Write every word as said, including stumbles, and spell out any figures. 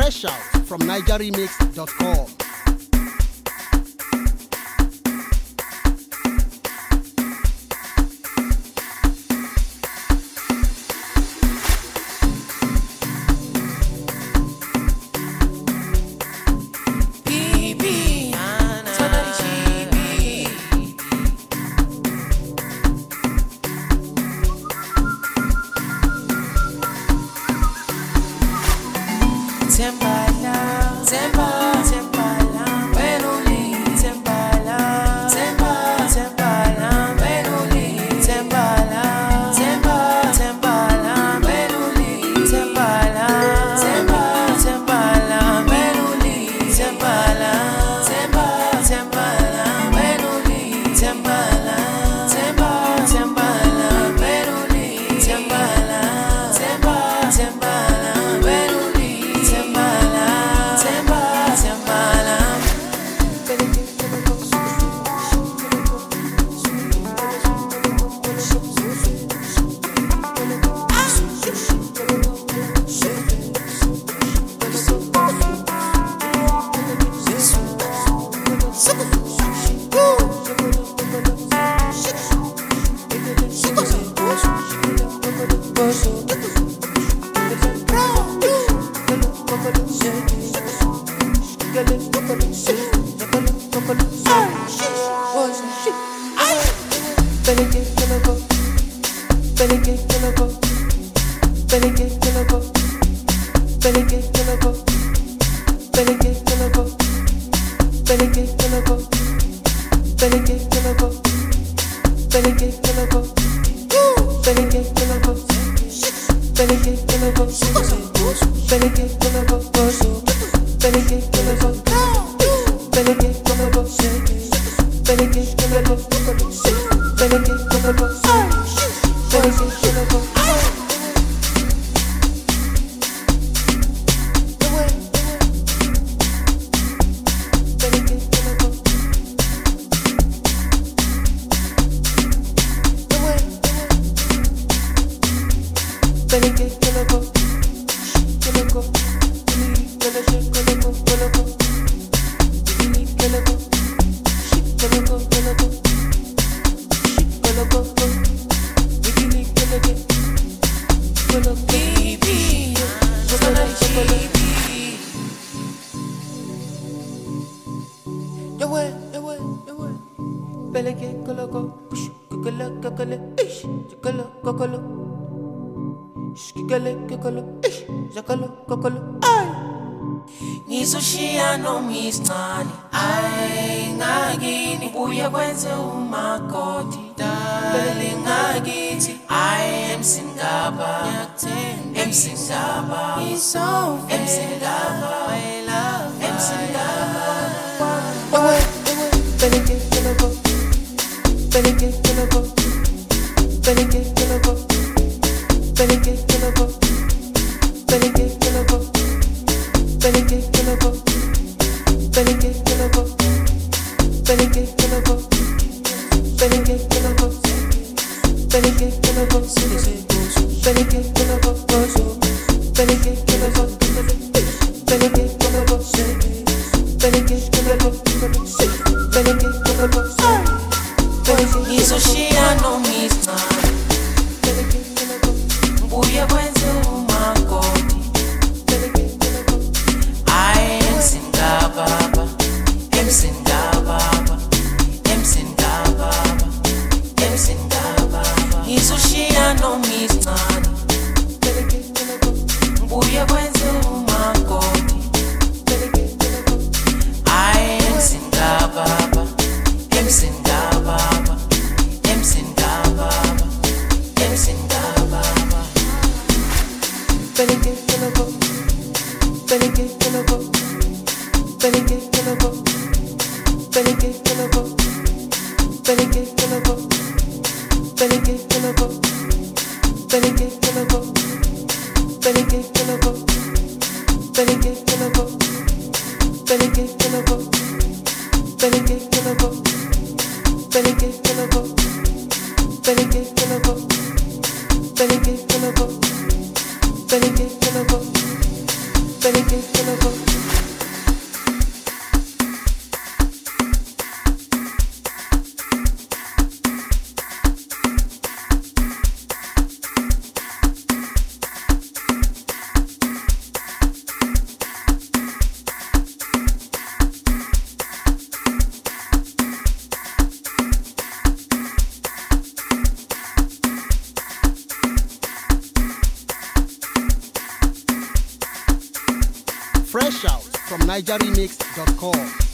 Fresh out from niger remix dot com. Tembala, Tembala, Tembala, Benuli, Tembala, Tembala, Tembala, Benuli, Tembala, Tembala, Tembala, Benuli, Tembala, Tembala, Tembala, Benuli, Tembala, Tembala, Tembala, Benuli, Tembala, Tembala, Tembala, Benuli, Tembala, Tembala, Tembala, Benuli. Ngizoshiya noma isincane ay ngakini ubuye kwenze umakoti dale ngakithi I am Singaba am Singaba am Singaba I love am Singaba away beneke keloko beneke keloko beneke keloko beneke keloko beneke keloko Beneke keloko, beneke keloko, beneke keloko, beneke keloko, beneke keloko, beneke keloko, beneke keloko, beneke keloko, beneke keloko, beneke keloko, ngizoshiya noma isincane, beneke keloko, ubuye kwenze umakoti. Baba, M Singaba, M Singaba, M Singaba. Ngizoshiya noma isincane, ngibuye kwenze umakoti. I am Singaba, M Singaba, M Singaba, M Singaba. Beneke keloko, beneke keloko. Beneke keloko, beneke keloko, beneke keloko, beneke keloko, beneke keloko, beneke keloko, beneke keloko, beneke keloko, beneke keloko, beneke keloko, beneke keloko, beneke keloko, beneke keloko. Beneke Kolobo. Fresh out from niger remix dot com.